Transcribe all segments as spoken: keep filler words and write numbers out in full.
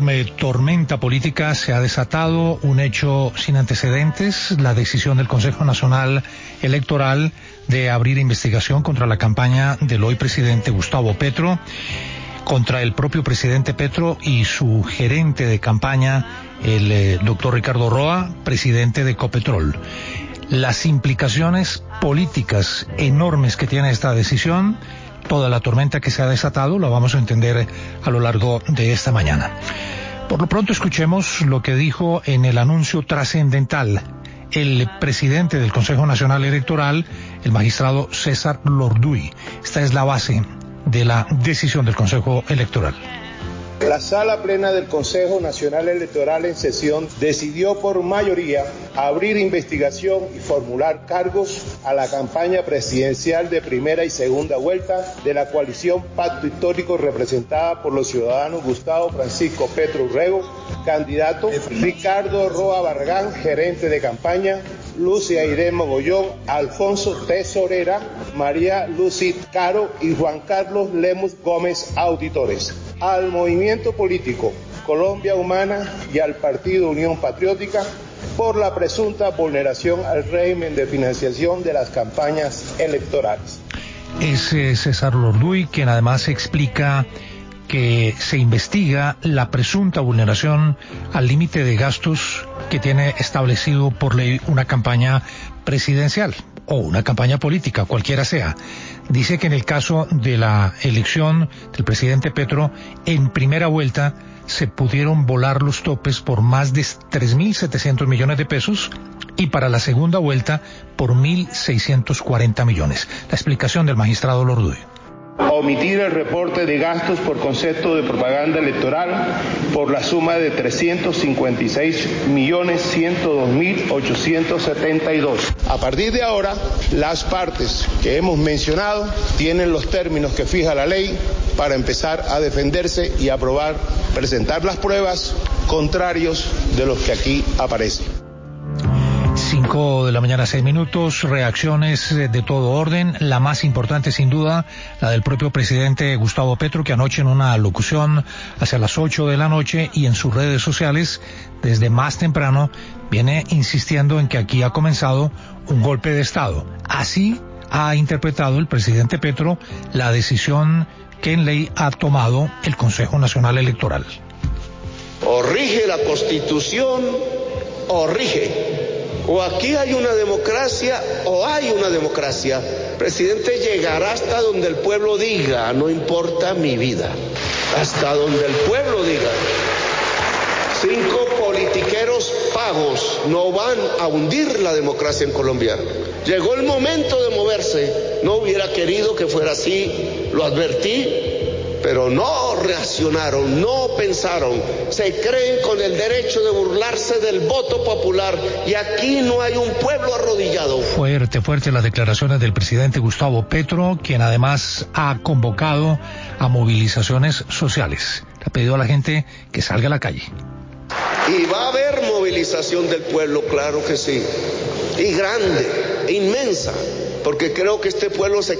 enorme tormenta política se ha desatado, un hecho sin antecedentes, la decisión del Consejo Nacional Electoral de abrir investigación contra la campaña del hoy presidente Gustavo Petro, contra el propio presidente Petro y su gerente de campaña, el eh, doctor Ricardo Roa, presidente de Ecopetrol. Las implicaciones políticas enormes que tiene esta decisión, toda la tormenta que se ha desatado, la vamos a entender a lo largo de esta mañana. Por lo pronto escuchemos lo que dijo en el anuncio trascendental el presidente del Consejo Nacional Electoral, el magistrado César Lorduy. Esta es la base de la decisión del Consejo Electoral. La Sala Plena del Consejo Nacional Electoral en sesión decidió por mayoría abrir investigación y formular cargos a la campaña presidencial de primera y segunda vuelta de la coalición Pacto Histórico representada por los ciudadanos Gustavo Francisco Petro Urrego, candidato, Ricardo Roa Barragán, gerente de campaña, Lucia Irene Mogollón, Alfonso Tesorera, María Lucid Caro y Juan Carlos Lemus Gómez, auditores. Al movimiento político Colombia Humana y al partido Unión Patriótica por la presunta vulneración al régimen de financiación de las campañas electorales. Es eh, César Lorduy quien además explica que se investiga la presunta vulneración al límite de gastos que tiene establecido por ley una campaña presidencial o una campaña política, cualquiera sea. Dice que en el caso de la elección del presidente Petro, en primera vuelta se pudieron volar los topes por más de tres mil setecientos millones de pesos y para la segunda vuelta por mil seiscientos cuarenta millones. La explicación del magistrado Lorduy. Omitir el reporte de gastos por concepto de propaganda electoral por la suma de trescientos cincuenta y seis millones ciento dos mil ochocientos setenta y dos. A partir de ahora, las partes que hemos mencionado tienen los términos que fija la ley para empezar a defenderse y aprobar, presentar las pruebas contrarios de los que aquí aparecen. Cinco de la mañana, seis minutos, reacciones de todo orden, la más importante sin duda, la del propio presidente Gustavo Petro, que anoche en una locución hacia las ocho de la noche y en sus redes sociales, desde más temprano, viene insistiendo en que aquí ha comenzado un golpe de Estado. Así ha interpretado el presidente Petro la decisión que en ley ha tomado el Consejo Nacional Electoral. O rige la Constitución o rige. O aquí hay una democracia o hay una democracia. El presidente llegará hasta donde el pueblo diga, no importa mi vida. Hasta donde el pueblo diga. Cinco politiqueros pagos no van a hundir la democracia en Colombia. Llegó el momento de moverse. No hubiera querido que fuera así, lo advertí. Pero no reaccionaron, no pensaron, se creen con el derecho de burlarse del voto popular y aquí no hay un pueblo arrodillado. Fuerte, fuerte las declaraciones del presidente Gustavo Petro, quien además ha convocado a movilizaciones sociales. Le ha pedido a la gente que salga a la calle. Y va a haber movilización del pueblo, claro que sí, y grande, inmensa, porque creo que este pueblo se...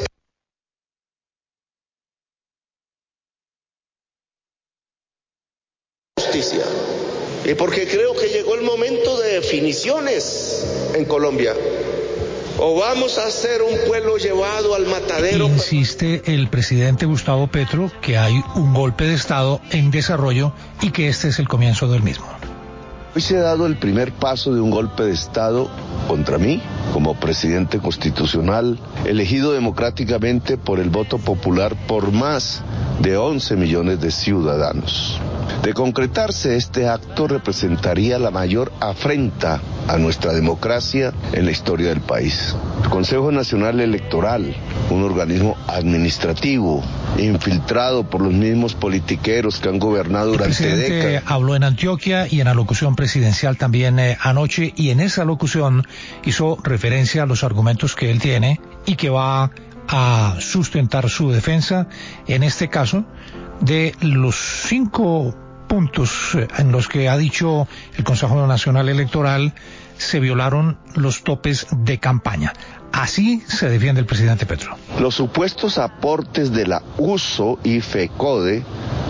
Y porque creo que llegó el momento de definiciones en Colombia. O vamos a ser un pueblo llevado al matadero. Insiste el presidente Gustavo Petro que hay un golpe de Estado en desarrollo y que este es el comienzo del mismo. Hoy se ha dado el primer paso de un golpe de Estado contra mí, como presidente constitucional, elegido democráticamente por el voto popular por más de once millones de ciudadanos. De concretarse este acto, representaría la mayor afrenta a nuestra democracia en la historia del país. El Consejo Nacional Electoral, un organismo administrativo infiltrado por los mismos politiqueros que han gobernado durante décadas. El presidente habló en Antioquia y en la locución presidencial también eh, anoche, y en esa locución hizo referencia a los argumentos que él tiene y que va a sustentar su defensa, en este caso, de los cinco puntos en los que ha dicho el Consejo Nacional Electoral se violaron los topes de campaña. Así se defiende el presidente Petro. Los supuestos aportes de la U S O y FECODE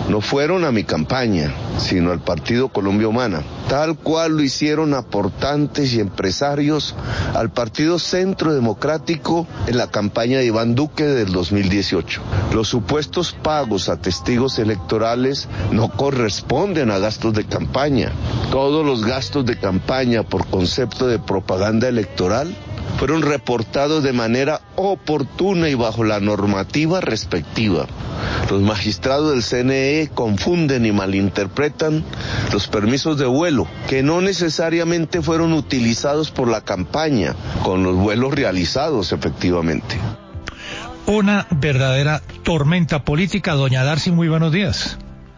no fueron a mi campaña, sino al Partido Colombia Humana, tal cual lo hicieron aportantes y empresarios al Partido Centro Democrático en la campaña de Iván Duque del dos mil dieciocho. Los supuestos pagos a testigos electorales no corresponden a gastos de campaña. Todos los gastos de campaña por concepto de propaganda electoral fueron reportados de manera oportuna y bajo la normativa respectiva. Los magistrados del C N E confunden y malinterpretan los permisos de vuelo, que no necesariamente fueron utilizados por la campaña, con los vuelos realizados efectivamente. Una verdadera tormenta política. Doña Darcy, muy buenos días.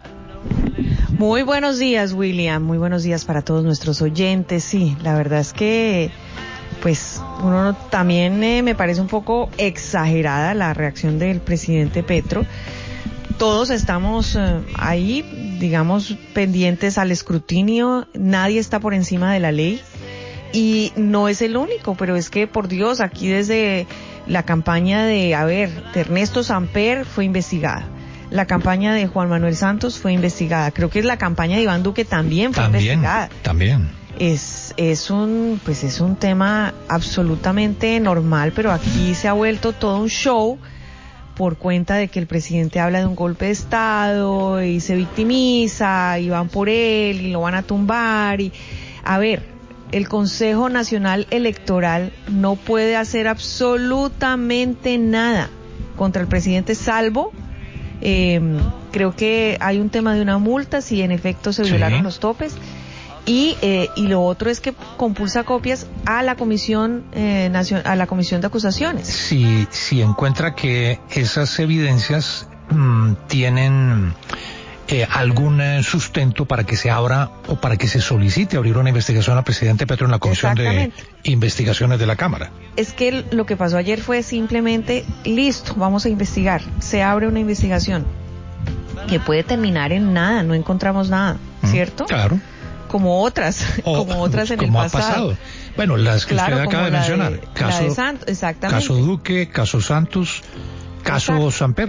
Muy buenos días, William. Muy buenos días para todos nuestros oyentes. Sí, la verdad es que pues uno también eh, me parece un poco exagerada la reacción del presidente Petro. Todos estamos eh, ahí, digamos, pendientes al escrutinio. Nadie está por encima de la ley y no es el único, pero es que, por Dios, aquí desde la campaña de, a ver, de Ernesto Samper fue investigada. La campaña de Juan Manuel Santos fue investigada. Creo que la campaña de Iván Duque también fue también, investigada. También. Es, es un, pues es un tema absolutamente normal, pero aquí se ha vuelto todo un show por cuenta de que el presidente habla de un golpe de Estado y se victimiza y van por él y lo van a tumbar. Y a ver, el Consejo Nacional Electoral no puede hacer absolutamente nada contra el presidente, salvo eh, creo que hay un tema de una multa si en efecto se violaron sí. los topes. Y eh, y lo otro es que compulsa copias a la comisión eh, nacion- a la comisión de acusaciones. Si si encuentra que esas evidencias mmm, tienen eh, algún eh, sustento para que se abra o para que se solicite abrir una investigación al presidente Petro en la comisión de investigaciones de la Cámara. Es que lo que pasó ayer fue simplemente listo, vamos a investigar. Se abre una investigación que puede terminar en nada, no encontramos nada, ¿cierto? Mm, claro. Como otras, o, como otras en como el pasado. Ha pasado. Bueno, las que claro, usted acaba de mencionar. De, caso, de Santos, exactamente. Caso Duque, caso Santos, caso Exacto. Samper.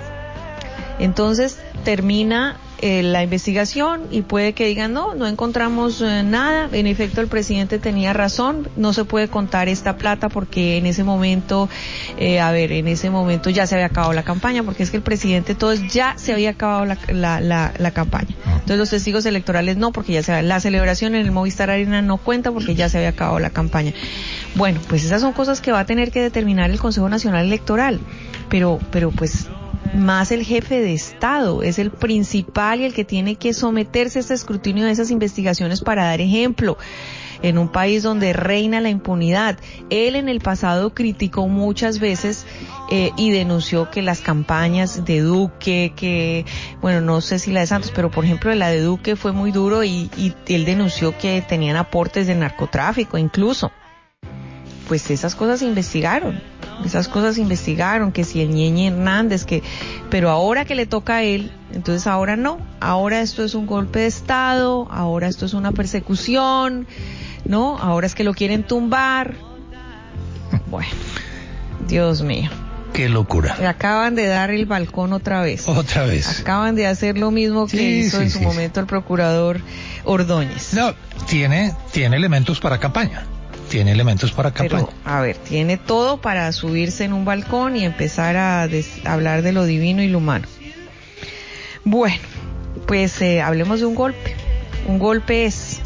Entonces termina eh, la investigación y puede que digan no, no encontramos eh, nada. En efecto, el presidente tenía razón, no se puede contar esta plata porque en ese momento, eh, a ver, en ese momento ya se había acabado la campaña, porque es que el presidente todo ya se había acabado la, la, la, la campaña. Entonces los testigos electorales no, porque ya se la celebración en el Movistar Arena no cuenta porque ya se había acabado la campaña. Bueno, pues esas son cosas que va a tener que determinar el Consejo Nacional Electoral, pero, pero pues más el jefe de Estado es el principal y el que tiene que someterse a este escrutinio de esas investigaciones para dar ejemplo en un país donde reina la impunidad. Él en el pasado criticó muchas veces eh, y denunció que las campañas de Duque, que, bueno, no sé si la de Santos, pero por ejemplo la de Duque fue muy duro y, y él denunció que tenían aportes de narcotráfico incluso. Pues esas cosas se investigaron, esas cosas se investigaron, que si el Ñeñe Hernández, que, pero ahora que le toca a él, entonces ahora no, ahora esto es un golpe de Estado, ahora esto es una persecución, ¿no? Ahora es que lo quieren tumbar. Bueno, Dios mío. Qué locura. Le acaban de dar el balcón otra vez. Otra vez. Acaban de hacer lo mismo que sí, hizo sí, en su sí, momento el procurador Ordóñez. No, tiene, tiene elementos para campaña. Tiene elementos para campaña. Pero, a ver, tiene todo para subirse en un balcón y empezar a des- hablar de lo divino y lo humano. Bueno, pues eh, hablemos de un golpe. Un golpe es...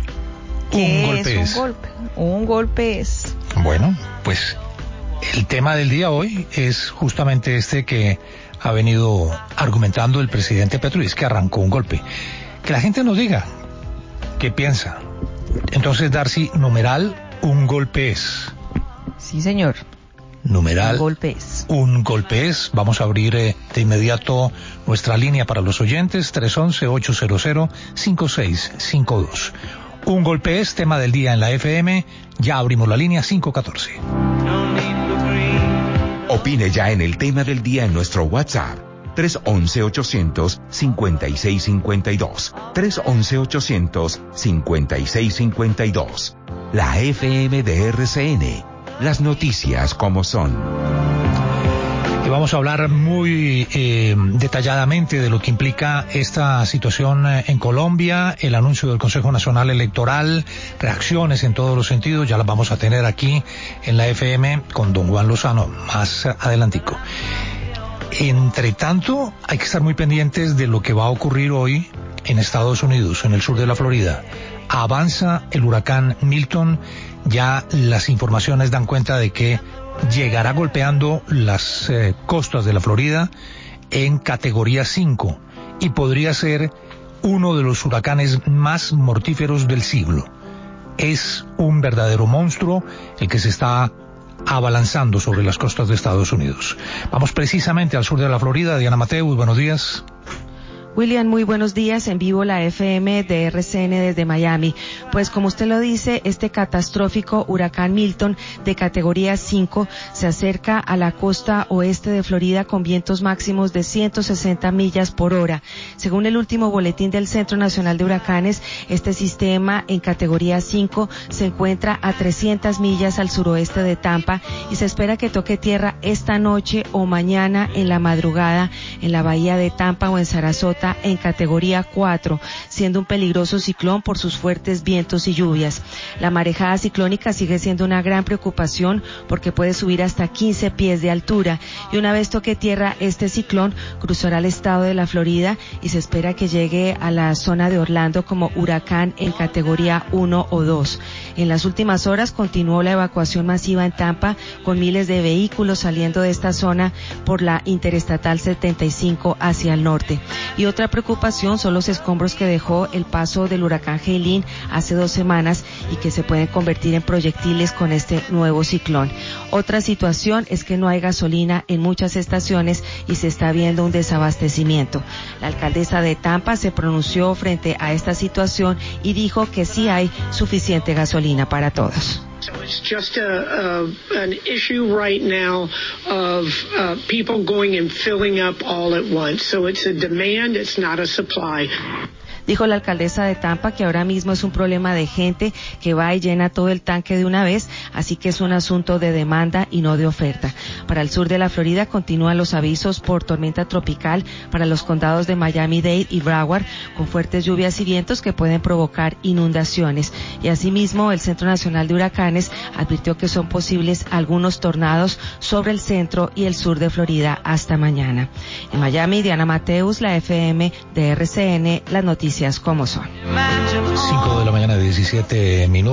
¿Qué un golpe es es? un golpe? Un golpe es... Bueno, pues el tema del día hoy es justamente este que ha venido argumentando el presidente Petro, y es que arrancó un golpe. Que la gente nos diga qué piensa. Entonces, Darcy, numeral, un golpe es. Sí, señor. Numeral, un golpe es. Un golpe es. Vamos a abrir eh, de inmediato nuestra línea para los oyentes, tres once, ochocientos, cincuenta y seis cincuenta y dos. Un golpe es, tema del día en la F M. Ya abrimos la línea cinco catorce. Opine ya en el tema del día en nuestro WhatsApp. tres once, ochocientos, cincuenta y seis cincuenta y dos. tres once, ochocientos, cincuenta y seis cincuenta y dos. La F M de R C N. Las noticias como son. Y vamos a hablar muy eh, detalladamente de lo que implica esta situación en Colombia, el anuncio del Consejo Nacional Electoral, reacciones en todos los sentidos, ya las vamos a tener aquí en la F M con don Juan Lozano más adelantico. Entre tanto, hay que estar muy pendientes de lo que va a ocurrir hoy en Estados Unidos, en el sur de la Florida. Avanza el huracán Milton, ya las informaciones dan cuenta de que llegará golpeando las eh, costas de la Florida en categoría cinco y podría ser uno de los huracanes más mortíferos del siglo. Es un verdadero monstruo el que se está abalanzando sobre las costas de Estados Unidos. Vamos precisamente al sur de la Florida. Diana Mateus, buenos días. William, muy buenos días. En vivo la F M de R C N desde Miami. Pues como usted lo dice, este catastrófico huracán Milton de categoría cinco se acerca a la costa oeste de Florida con vientos máximos de ciento sesenta millas por hora. Según el último boletín del Centro Nacional de Huracanes, este sistema en categoría cinco se encuentra a trescientas millas al suroeste de Tampa y se espera que toque tierra esta noche o mañana en la madrugada en la bahía de Tampa o en Sarasota en categoría cuatro, siendo un peligroso ciclón por sus fuertes vientos y lluvias. La marejada ciclónica sigue siendo una gran preocupación porque puede subir hasta quince pies de altura y una vez toque tierra este ciclón cruzará el estado de la Florida y se espera que llegue a la zona de Orlando como huracán en categoría uno o dos. En las últimas horas continuó la evacuación masiva en Tampa con miles de vehículos saliendo de esta zona por la Interestatal setenta y cinco hacia el norte. Y otra preocupación son los escombros que dejó el paso del huracán Helene hace dos semanas y que se pueden convertir en proyectiles con este nuevo ciclón. Otra situación es que no hay gasolina en muchas estaciones y se está viendo un desabastecimiento. La alcaldesa de Tampa se pronunció frente a esta situación y dijo que sí hay suficiente gasolina para todos. So it's just a, a, an issue right now of uh, people going and filling up all at once. So it's a demand, it's not a supply. Dijo la alcaldesa de Tampa que ahora mismo es un problema de gente que va y llena todo el tanque de una vez, así que es un asunto de demanda y no de oferta. Para el sur de la Florida continúan los avisos por tormenta tropical para los condados de Miami-Dade y Broward, con fuertes lluvias y vientos que pueden provocar inundaciones. Y asimismo, el Centro Nacional de Huracanes advirtió que son posibles algunos tornados sobre el centro y el sur de Florida hasta mañana. En Miami, Diana Mateus, la F M de R C N, las noticias como son. cinco de la mañana, diecisiete minutos.